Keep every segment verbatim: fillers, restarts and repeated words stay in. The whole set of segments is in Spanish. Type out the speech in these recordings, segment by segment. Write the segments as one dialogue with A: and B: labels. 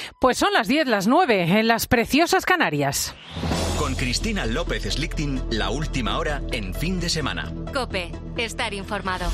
A: Pues son las diez, las nueve, en las preciosas Canarias.
B: Con Cristina López Slichting, la última hora en fin de semana.
C: COPE, estar informado.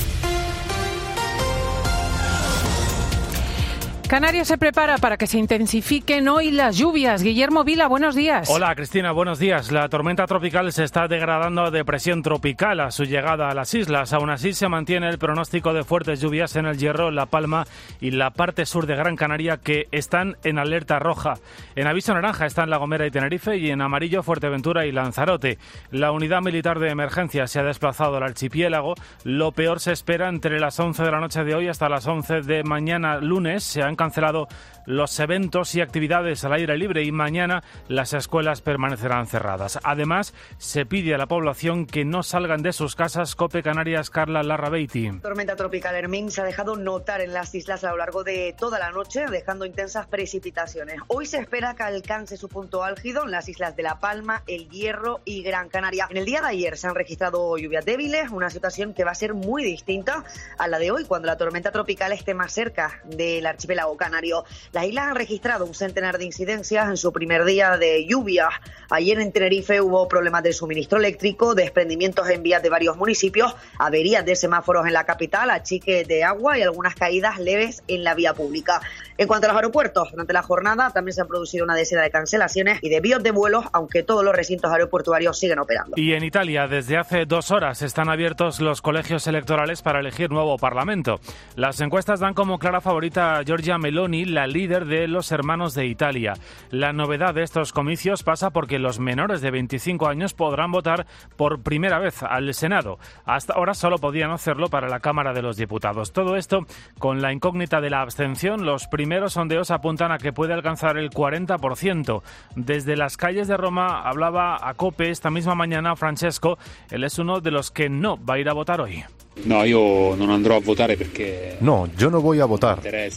A: Canarias se prepara para que se intensifiquen hoy las lluvias. Guillermo Vila, buenos días.
D: Hola, Cristina, buenos días. La tormenta tropical se está degradando a depresión tropical a su llegada a las islas. Aún así, se mantiene el pronóstico de fuertes lluvias en El Hierro, La Palma y la parte sur de Gran Canaria, que están en alerta roja. En aviso naranja están La Gomera y Tenerife, y en amarillo Fuerteventura y Lanzarote. La unidad militar de emergencia se ha desplazado al archipiélago. Lo peor se espera entre las once de la noche de hoy hasta las once de mañana lunes. Se han cancelado los eventos y actividades al aire libre y mañana las escuelas permanecerán cerradas. Además, se pide a la población que no salgan de sus casas. COPE Canarias, Carla Larrabeiti.
E: La tormenta tropical Hermín se ha dejado notar en las islas a lo largo de toda la noche, dejando intensas precipitaciones. Hoy se espera que alcance su punto álgido en las islas de La Palma, El Hierro y Gran Canaria. En el día de ayer se han registrado lluvias débiles, una situación que va a ser muy distinta a la de hoy, cuando la tormenta tropical esté más cerca del archipiélago canario. Las islas han registrado un centenar de incidencias en su primer día de lluvia. Ayer en Tenerife hubo problemas de suministro eléctrico, desprendimientos en vías de varios municipios, averías de semáforos en la capital, achique de agua y algunas caídas leves en la vía pública. En cuanto a los aeropuertos, durante la jornada también se han producido una decena de cancelaciones y desvíos de vuelos, aunque todos los recintos aeroportuarios siguen operando.
D: Y en Italia, desde hace dos horas, están abiertos los colegios electorales para elegir nuevo Parlamento. Las encuestas dan como clara favorita a Giorgia Meloni, la líder de los Hermanos de Italia. La novedad de estos comicios pasa porque los menores de veinticinco años podrán votar por primera vez al Senado. Hasta ahora solo podían hacerlo para la Cámara de los Diputados. Todo esto con la incógnita de la abstención. Los primeros sondeos apuntan a que puede alcanzar el cuarenta por ciento. Desde las calles de Roma hablaba a COPE esta misma mañana Francesco. Él es uno de los que no va a ir a votar hoy.
F: No, yo no andrò a votare porque...
G: No, yo no voy a votar.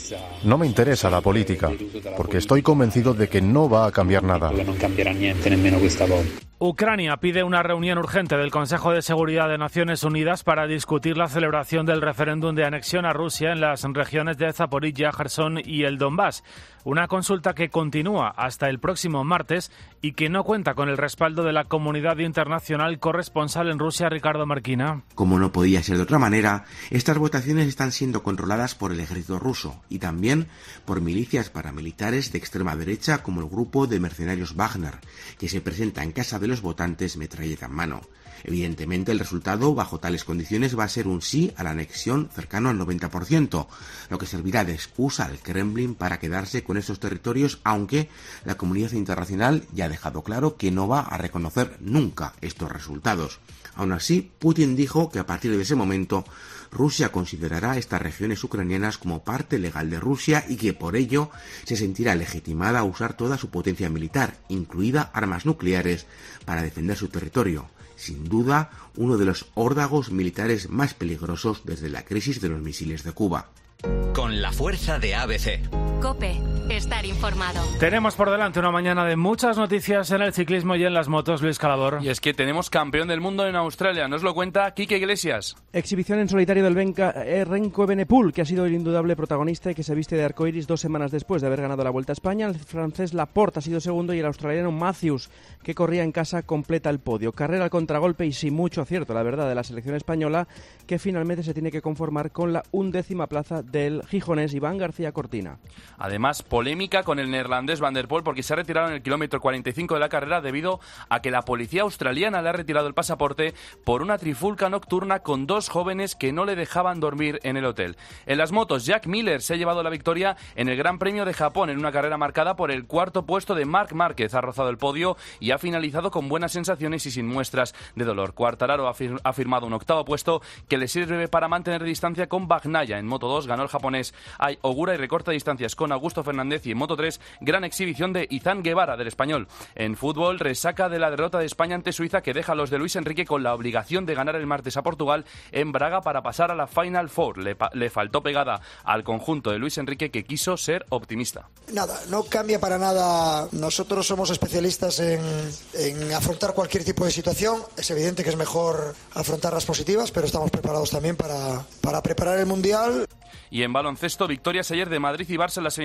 G: No me interesa la política, porque estoy convencido de que no va a cambiar nada.
F: No cambiará niente, nemmeno questa volta.
D: Ucrania pide una reunión urgente del Consejo de Seguridad de Naciones Unidas para discutir la celebración del referéndum de anexión a Rusia en las regiones de Zaporilla, Jersón y el Donbass. Una consulta que continúa hasta el próximo martes y que no cuenta con el respaldo de la comunidad internacional. Corresponsal en Rusia, Ricardo Marquina.
H: Como no podía ser de otra manera, estas votaciones están siendo controladas por el ejército ruso y también por milicias paramilitares de extrema derecha como el grupo de mercenarios Wagner, que se presenta en casa de los votantes metralleta en mano. Evidentemente, el resultado bajo tales condiciones va a ser un sí a la anexión cercano al noventa por ciento, lo que servirá de excusa al Kremlin para quedarse con esos territorios, aunque la comunidad internacional ya ha dejado claro que no va a reconocer nunca estos resultados. Aún así, Putin dijo que a partir de ese momento Rusia considerará estas regiones ucranianas como parte legal de Rusia y que por ello se sentirá legitimada a usar toda su potencia militar, incluida armas nucleares, para defender su territorio. Sin duda, uno de los órdagos militares más peligrosos desde la crisis de los misiles de Cuba.
B: Con la fuerza de A B C.
C: COPE, estar informado.
D: Tenemos por delante una mañana de muchas noticias en el ciclismo y en las motos, Luis Calabor.
I: Y es que tenemos campeón del mundo en Australia, nos lo cuenta Quique Iglesias.
J: Exhibición en solitario del Benca, eh, Renko Evenepoel, que ha sido el indudable protagonista y que se viste de arcoiris dos semanas después de haber ganado la Vuelta a España. El francés Laporte ha sido segundo y el australiano Matthews, que corría en casa, completa el podio. Carrera al contragolpe y sin mucho acierto, la verdad, de la selección española, que finalmente se tiene que conformar con la undécima plaza del gijonés Iván García Cortina.
I: Además, polémica con el neerlandés Van der Poel porque se ha retirado en el kilómetro cuarenta y cinco de la carrera debido a que la policía australiana le ha retirado el pasaporte por una trifulca nocturna con dos jóvenes que no le dejaban dormir en el hotel. En las motos, Jack Miller se ha llevado la victoria en el Gran Premio de Japón en una carrera marcada por el cuarto puesto de Marc Márquez. Ha rozado el podio y ha finalizado con buenas sensaciones y sin muestras de dolor. Quartararo ha, fir- ha firmado un octavo puesto que le sirve para mantener distancia con Bagnaia. En Moto dos ganó el japonés Ai Ogura y recorta distancias con Augusto Fernández, y en Moto tres gran exhibición de Izan Guevara del español. En fútbol, resaca de la derrota de España ante Suiza que deja a los de Luis Enrique con la obligación de ganar el martes a Portugal en Braga para pasar a la Final Four. Le, pa- le faltó pegada al conjunto de Luis Enrique, que quiso ser optimista.
K: Nada, no cambia para nada. Nosotros somos especialistas en, en afrontar cualquier tipo de situación. Es evidente que es mejor afrontar las positivas, pero estamos preparados también para, para preparar el Mundial.
I: Y en baloncesto, victorias ayer de Madrid y Barça en las semifinales de la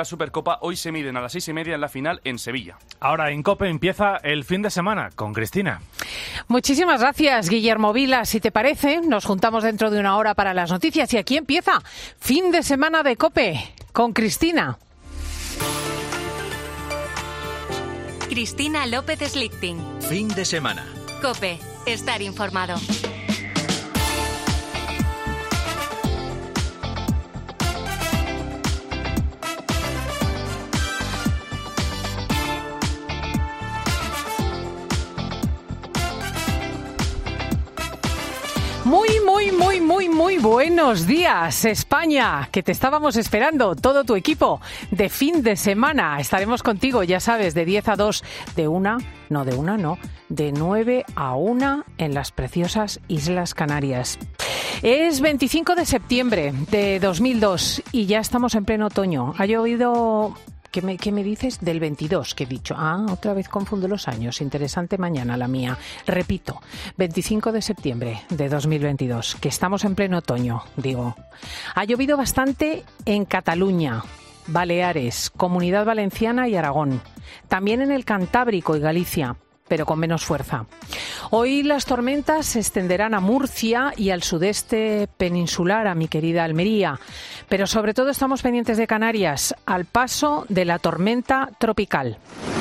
I: la Supercopa hoy se miden a las seis y media en la final en Sevilla.
D: Ahora en COPE empieza el fin de semana con Cristina.
A: Muchísimas gracias, Guillermo Vila. Si te parece, nos juntamos dentro de una hora para las noticias y aquí empieza fin de semana de COPE con Cristina.
C: Cristina López Slichting.
B: Fin de semana.
C: COPE. Estar informado.
A: Muy, muy, muy, muy, muy buenos días, España, que te estábamos esperando, todo tu equipo de fin de semana. Estaremos contigo, ya sabes, de diez a dos, de una, no, de una no, de nueve a una en las preciosas Islas Canarias. Es veinticinco de septiembre de dos mil dos y ya estamos en pleno otoño. Ha llovido... ¿Qué me, ¿Qué me dices? Del veintidós, que he dicho. Ah, otra vez confundo los años. Interesante mañana la mía. Repito, veinticinco de septiembre de dos mil veintidós, que estamos en pleno otoño, digo. Ha llovido bastante en Cataluña, Baleares, Comunidad Valenciana y Aragón. También en el Cantábrico y Galicia, pero con menos fuerza. Hoy las tormentas se extenderán a Murcia y al sudeste peninsular, a mi querida Almería. Pero sobre todo estamos pendientes de Canarias, al paso de la tormenta tropical.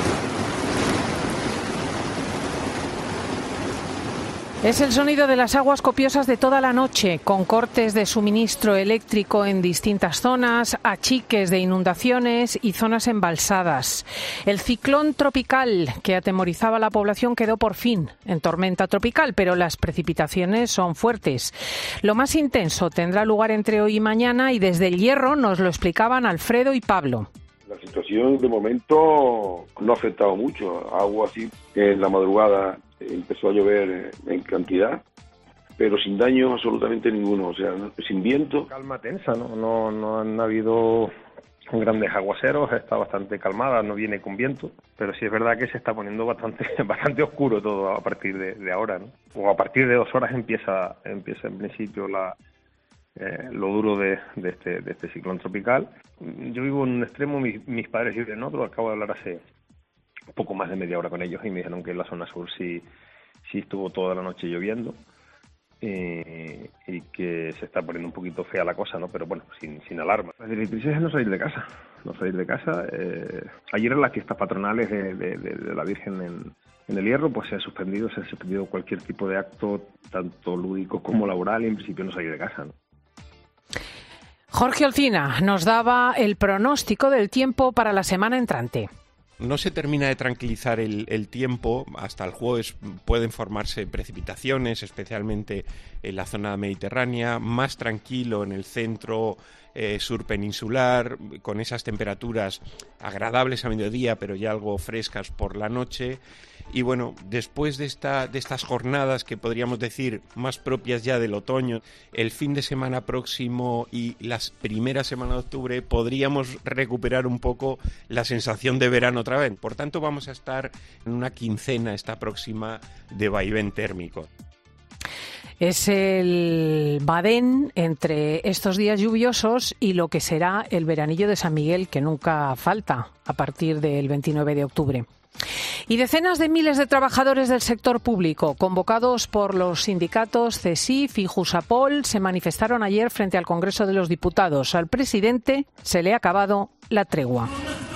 A: Es el sonido de las aguas copiosas de toda la noche, con cortes de suministro eléctrico en distintas zonas, achiques de inundaciones y zonas embalsadas. El ciclón tropical que atemorizaba a la población quedó por fin en tormenta tropical, pero las precipitaciones son fuertes. Lo más intenso tendrá lugar entre hoy y mañana y desde El Hierro nos lo explicaban Alfredo y Pablo.
L: La situación de momento no ha afectado mucho. Agua así en la madrugada empezó a llover en cantidad, pero sin daño absolutamente ninguno, o sea, sin viento.
M: Calma tensa, no, no, no han habido grandes aguaceros, está bastante calmada, no viene con viento, pero sí es verdad que se está poniendo bastante bastante oscuro todo a partir de, de ahora, ¿no? O a partir de dos horas empieza empieza en principio la eh, lo duro de, de este de este ciclón tropical. Yo vivo en un extremo, mis, mis padres viven en otro, acabo de hablar hace poco más de media hora con ellos y me dijeron que en la zona sur sí, sí estuvo toda la noche lloviendo eh, y que se está poniendo un poquito fea la cosa, ¿no? Pero bueno, sin, sin alarma. Las directrices es no salir de casa, no salir de casa. Eh, ayer en las fiestas patronales de, de, de, de la Virgen en, en El Hierro, pues se ha suspendido, se ha suspendido cualquier tipo de acto, tanto lúdico como laboral, y en principio no salir de casa, ¿no?
A: Jorge Olcina nos daba el pronóstico del tiempo para la semana entrante.
N: No se termina de tranquilizar el, el tiempo, hasta el jueves pueden formarse precipitaciones, especialmente en la zona mediterránea, más tranquilo en el centro eh, sur peninsular, con esas temperaturas agradables a mediodía, pero ya algo frescas por la noche. Y bueno, después de, esta, de estas jornadas que podríamos decir más propias ya del otoño, el fin de semana próximo y las primeras semanas de octubre podríamos recuperar un poco la sensación de verano otra vez. Por tanto, vamos a estar en una quincena esta próxima de vaivén térmico.
A: Es el badén entre estos días lluviosos y lo que será el veranillo de San Miguel, que nunca falta a partir del veintinueve de octubre. Y decenas de miles de trabajadores del sector público, convocados por los sindicatos CESIF y Jusapol, se manifestaron ayer frente al Congreso de los Diputados. Al presidente se le ha acabado la tregua.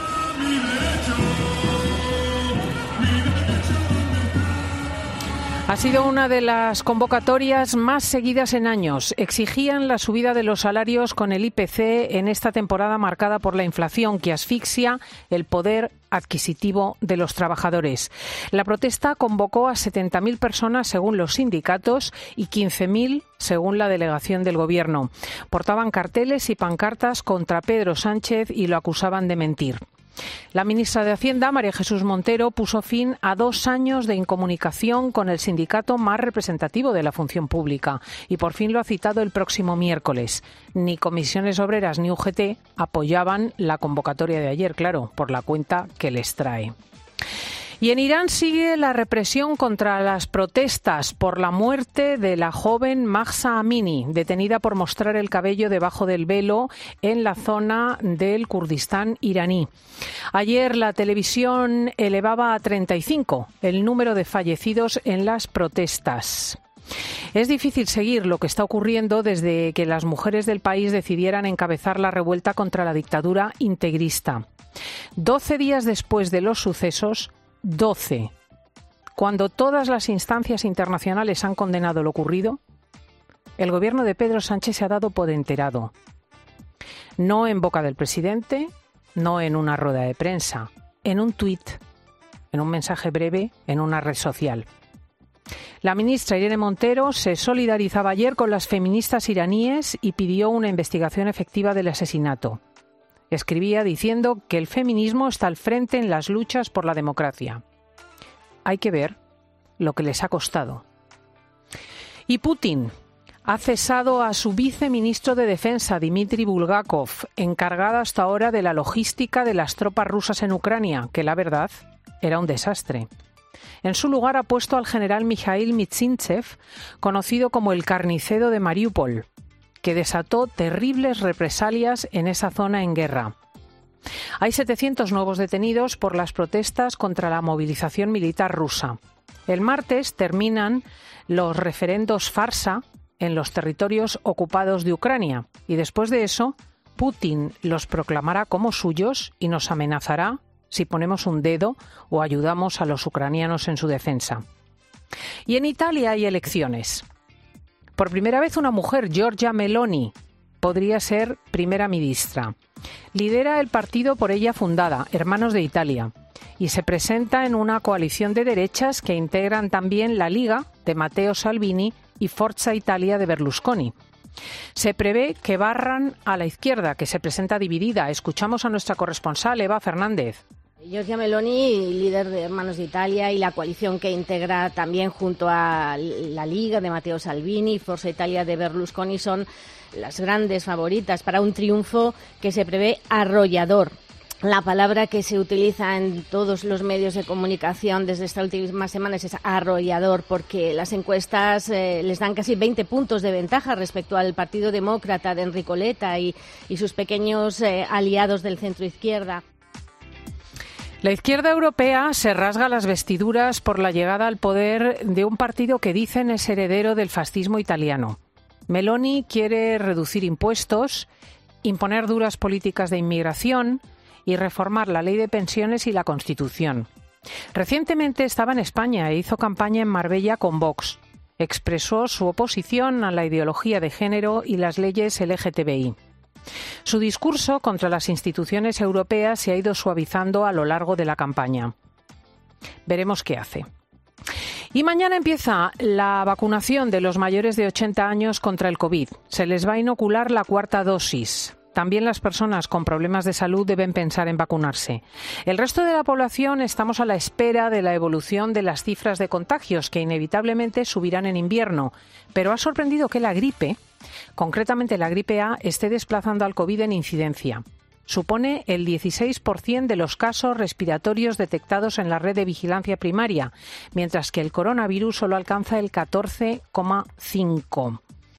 A: Ha sido una de las convocatorias más seguidas en años. Exigían la subida de los salarios con el I P C en esta temporada marcada por la inflación que asfixia el poder adquisitivo de los trabajadores. La protesta convocó a setenta mil personas según los sindicatos y quince mil según la delegación del Gobierno. Portaban carteles y pancartas contra Pedro Sánchez y lo acusaban de mentir. La ministra de Hacienda, María Jesús Montero, puso fin a dos años de incomunicación con el sindicato más representativo de la función pública y por fin lo ha citado el próximo miércoles. Ni Comisiones Obreras ni U G T apoyaban la convocatoria de ayer, claro, por la cuenta que les trae. Y en Irán sigue la represión contra las protestas por la muerte de la joven Mahsa Amini, detenida por mostrar el cabello debajo del velo en la zona del Kurdistán iraní. Ayer la televisión elevaba a treinta y cinco el número de fallecidos en las protestas. Es difícil seguir lo que está ocurriendo desde que las mujeres del país decidieran encabezar la revuelta contra la dictadura integrista. Doce días después de los sucesos, doce. Cuando todas las instancias internacionales han condenado lo ocurrido, el gobierno de Pedro Sánchez se ha dado por enterado. No en boca del presidente, no en una rueda de prensa, en un tuit, en un mensaje breve, en una red social. La ministra Irene Montero se solidarizaba ayer con las feministas iraníes y pidió una investigación efectiva del asesinato. Escribía diciendo que el feminismo está al frente en las luchas por la democracia. Hay que ver lo que les ha costado. Y Putin ha cesado a su viceministro de Defensa, Dmitry Bulgakov, encargado hasta ahora de la logística de las tropas rusas en Ucrania, que la verdad era un desastre. En su lugar ha puesto al general Mikhail Mizintsev, conocido como el carnicero de Mariupol, que desató terribles represalias en esa zona en guerra. Hay setecientos nuevos detenidos por las protestas contra la movilización militar rusa. El martes terminan los referendos farsa en los territorios ocupados de Ucrania y después de eso Putin los proclamará como suyos y nos amenazará si ponemos un dedo o ayudamos a los ucranianos en su defensa. Y en Italia hay elecciones. Por primera vez una mujer, Giorgia Meloni, podría ser primera ministra. Lidera el partido por ella fundada, Hermanos de Italia, y se presenta en una coalición de derechas que integran también la Liga de Matteo Salvini y Forza Italia de Berlusconi. Se prevé que barran a la izquierda, que se presenta dividida. Escuchamos a nuestra corresponsal, Eva Fernández.
O: Giorgia Meloni, líder de Hermanos de Italia y la coalición que integra también junto a la Liga de Matteo Salvini y Forza Italia de Berlusconi son las grandes favoritas para un triunfo que se prevé arrollador. La palabra que se utiliza en todos los medios de comunicación desde estas últimas semanas es arrollador, porque las encuestas eh, les dan casi veinte puntos de ventaja respecto al Partido Demócrata de Enrico Letta y, y sus pequeños eh, aliados del centro-izquierda.
A: La izquierda europea se rasga las vestiduras por la llegada al poder de un partido que dicen es heredero del fascismo italiano. Meloni quiere reducir impuestos, imponer duras políticas de inmigración y reformar la ley de pensiones y la Constitución. Recientemente estaba en España e hizo campaña en Marbella con Vox. Expresó su oposición a la ideología de género y las leyes L G T B I. Su discurso contra las instituciones europeas se ha ido suavizando a lo largo de la campaña. Veremos qué hace. Y mañana empieza la vacunación de los mayores de ochenta años contra el COVID. Se les va a inocular la cuarta dosis. También las personas con problemas de salud deben pensar en vacunarse. El resto de la población estamos a la espera de la evolución de las cifras de contagios, que inevitablemente subirán en invierno. Pero ha sorprendido que la gripe, concretamente la gripe A, esté desplazando al COVID en incidencia. Supone el dieciséis por ciento de los casos respiratorios detectados en la red de vigilancia primaria, mientras que el coronavirus solo alcanza el catorce coma cinco por ciento.